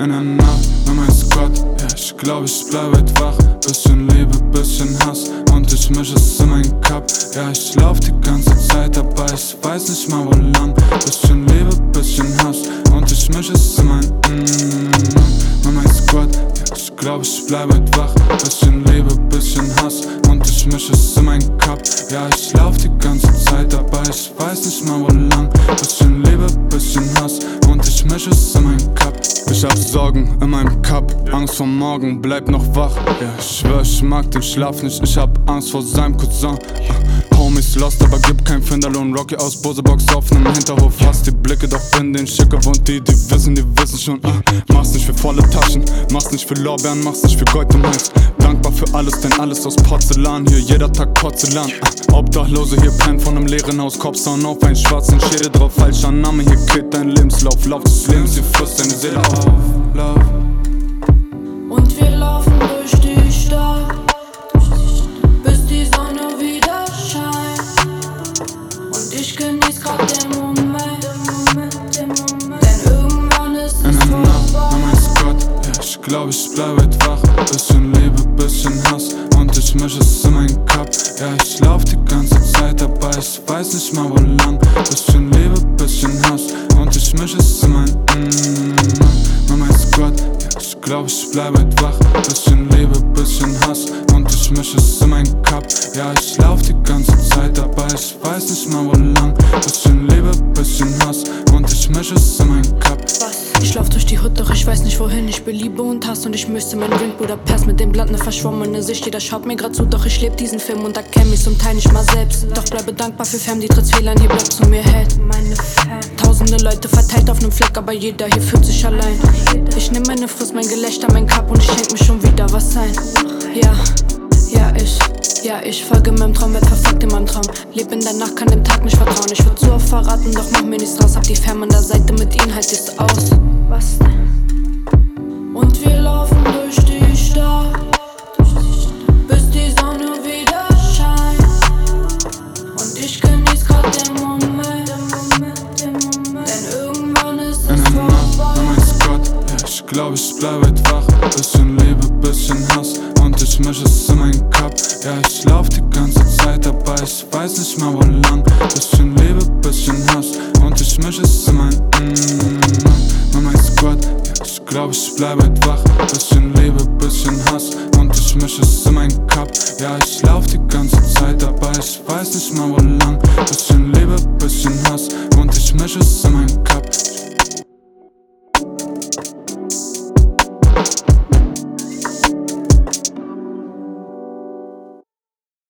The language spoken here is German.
in der Nacht mit meinem Squad. Ja, ich glaub, ich bleib heute wach. Bisschen Liebe, bisschen Hass und ich misch es in meinen Cup. Ja, ich lauf die ganze Zeit dabei, ich weiß nicht mal wo lang. Bisschen Liebe, bisschen Hass und ich misch es in mein Squad. Ja, ich glaub, ich bleib heute wach. Bisschen Liebe, bisschen Hass und ich misch es in meinen Cup. Ja, ich lauf die ganze Zeit dabei, ich weiß nicht mal wo lang. Bisschen Liebe, bisschen Hass und ich misch es in meinen Cup. Ich hab Sorgen in meinem Cup, Angst vor morgen, bleib noch wach. Ja, ich schwör, ich mag den Schlaf nicht, ich hab Angst vor seinem Cousin. Homies lost, aber gib kein Finderlohn. Rocky aus Bosebox auf nem Hinterhof. Hast die Blicke, doch bin den Schick gewohnt. Die wissen schon. Mach's nicht für volle Taschen, mach's nicht für Lorbeeren, mach's nicht für Gold und Holz. Dankbar für alles, denn alles aus Porzellan. Hier jeder Tag Porzellan. Obdachlose hier pennt von nem leeren Haus. Kopfsound auf einen schwarzen Schädel drauf. Falscher Name, hier killt dein Lebenslauf. Lauf des Lebens, hier frisst deine Seele auf. Und wir laufen durch die Stadt, bis die Sonne wieder scheint. Und ich genieß grad den Moment, denn irgendwann ist es vorbei. In mein Squad, ja, ich glaub, ich bleib heute wach. Bisschen Liebe, bisschen Hass und ich misch es in meinen Cup. Ja, ich lauf die ganze Zeit dabei, ich weiß nicht mal wo lang. Bisschen Liebe, bisschen Hass und ich misch es in mein Squad. Ja, ich glaub, ich bleib heute wach. Bisschen Liebe, bisschen Hass und ich misch es in meinen Cup. Ja, ich lauf die ganze Zeit dabei, ich weiß nicht mal wo lang. Bisschen Liebe, bisschen Hass und ich misch es in meinen Cup. Ich lauf durch die Hut, doch ich weiß nicht wohin. Ich will Liebe und Hass und ich müsste mein Drink Budapest mit dem Blatt, ne verschwommene Sicht. Jeder schaut mir grad zu, doch ich leb diesen Film und erkenn mich zum Teil nicht mal selbst. Doch bleibe dankbar für Fam, die trotz Fehlern hier bleibt zu mir hält. Tausende Leute verteilt auf nem Fleck, aber jeder hier fühlt sich allein. Ich nehm meine Frist, mein Gelächter, mein Cup und ich schenk mir schon wieder was ein. Ich folge meinem Traum, werd verfolgt in meinem Traum. Leb in der Nacht, kann dem Tag nicht vertrauen. Ich würd zu oft verraten, doch mach mir nichts draus. Hab die Fam an der Seite, mit ihnen halt ich's aus. Was denn? Und wir laufen durch die Stadt, bis die Sonne wieder scheint. Und ich genieß grad den Moment, denn irgendwann ist es vorbei. In mein Squad, ja, ich glaub, ich bleib heute wach. Bisschen Liebe, bisschen Hass und ich misch es in meinen Cup. Ja, ich lauf die ganze Zeit dabei, ich weiß nicht mal wo lang. Bisschen Liebe, bisschen Hass und ich misch es in mein Squad. Ja, ich glaub, ich bleib heute wach. Bisschen Liebe, bisschen Hass und ich misch es in meinen Cup. Ja, ich lauf die ganze Zeit dabei, ich weiß nicht mal wo lang. Bisschen Liebe, bisschen Hass und ich misch es in meinen Cup.